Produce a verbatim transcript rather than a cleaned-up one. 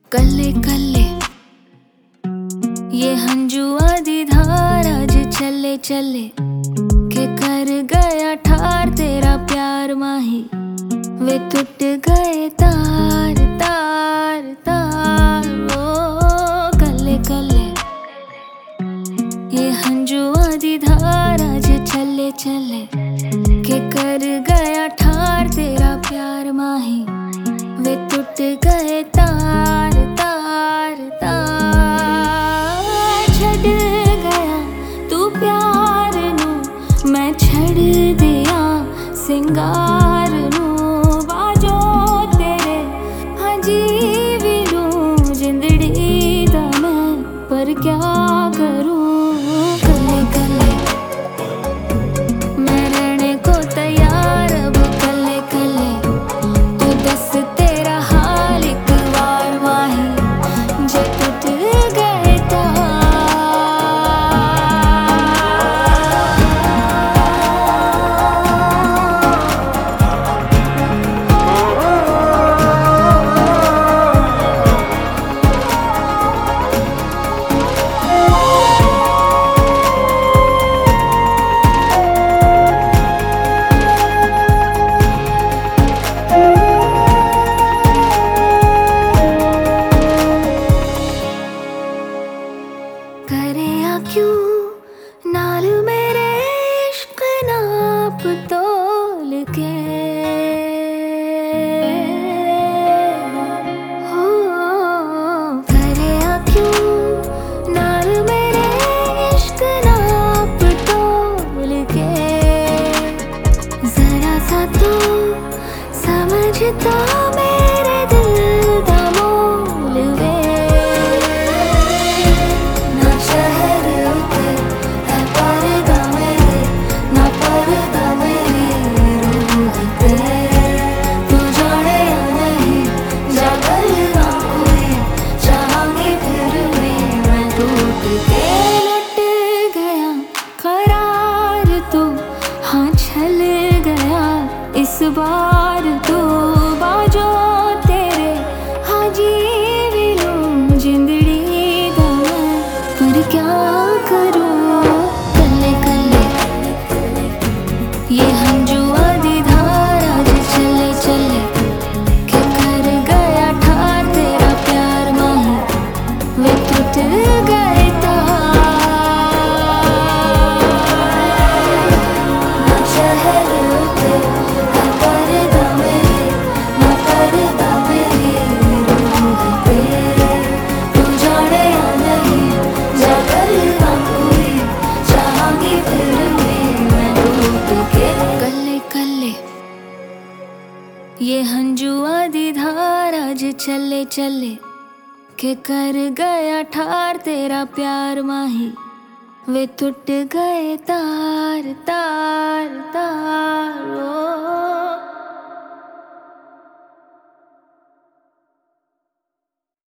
कल्ले कल्ले ये हंजुआ दी धार आज चले चले के कर गया ठार तेरा प्यार माही वे टूट गए तार तार तार ओ कल्ले कल्ले ये हंजुआ दी धार आज चले चले के कर गया ठार तेरा प्यार माही वे टूट गए तार तार तार छड़ गया तू प्यार नू मैं छड़ दिया सिंगार नू बाजो तेरे हजी भी लूं जिंदड़ी दा मैं पर क्या करूं कल्ले कल्ले मैं रहने को तैयार अब कल्ले कल्ले तू दस तेरा हाल एक बार माही जे टूट गए तार करे या क्यों नाल मेरे इश्क नाप तोल के हो करे या क्यों नाल मेरे इश्क नाप तोल के जरा सा तू समझता मेरे दिल दा मोल वे इस बार तो बाजो तेरे हाजी भी लूं जिंदड़ी दा मैं पर क्या करूं कल्ले कल्ले ये हंजुआ दी धार आज चले चले के कर गया ठार तेरा प्यार माही वे टूट गए तार ना शहर उते ये हंजुआ दी धार आज चले चले के कर गया ठार तेरा प्यार माही वे टूट गए तार तार तार ओ